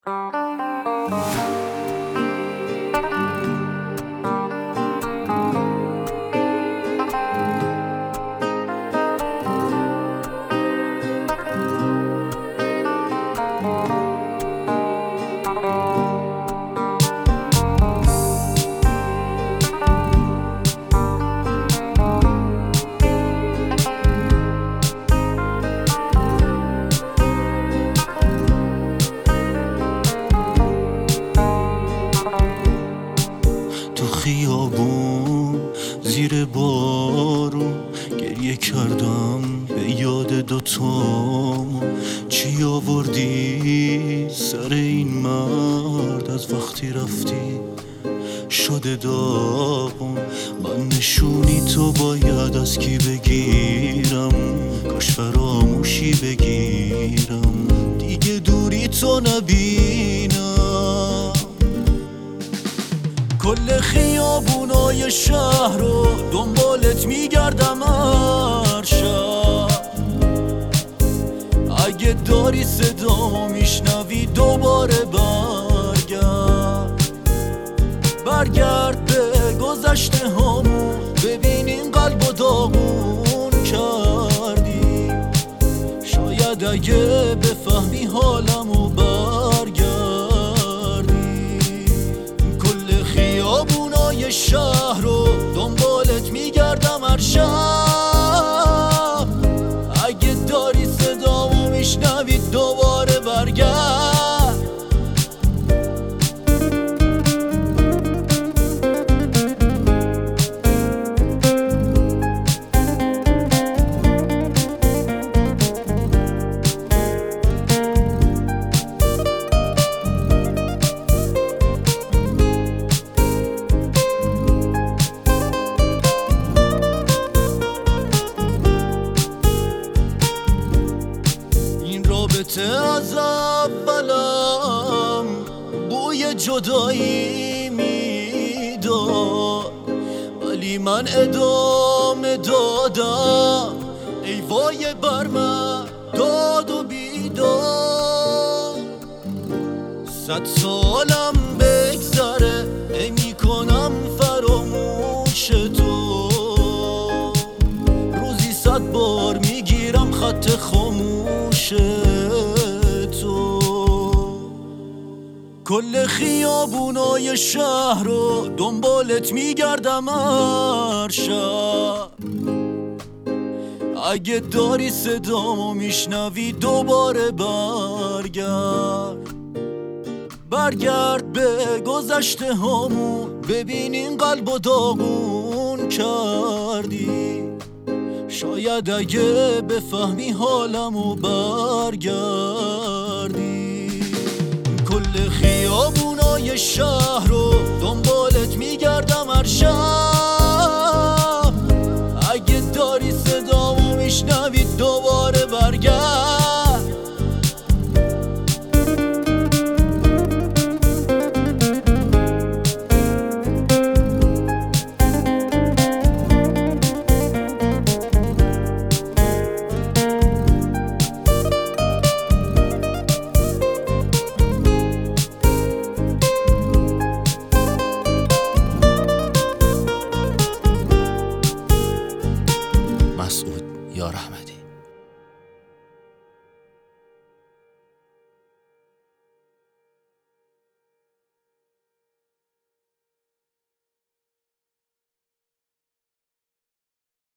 تو خیابون زیر بارون گریه کردم به یاد دوتامون. چی آوردی سر این مرد از وقتی رفتی شده داغون؟ من نشونی تو باید از کی بگیرم؟ کاش فراموشی بگیرم دیگه دوری تو نبینم. کل خیابونای شهر رو دنبالت میگردم هر شب. اگه داری صدامو میشنوی دوباره برگرد به گذشته هامون. ببین این قلب و داغون کردی. شاید اگه بفهمی حالمو برگردی. کل خیابونای شهر رو دنبالت میگردم هر شب. اگه داری صدامو میشنوی دوباره برگرد. از اولم بوی جدایی میداد، ولی من ادامه دادم. ای وای بر من داد و بیداد. 100 سالم بگذره نمی‌کنم فراموش تو. روزی 100 بار میگیرم خط خاموش تو. کل خیابونای شهر رو دنبالت میگردم هر شب. اگه داری صدامو میشنوی دوباره برگرد به گذشته هامون. ببین این قلب و داغون کردی. شاید اگه بفهمی حالمو برگردی. کل خیابونای شهر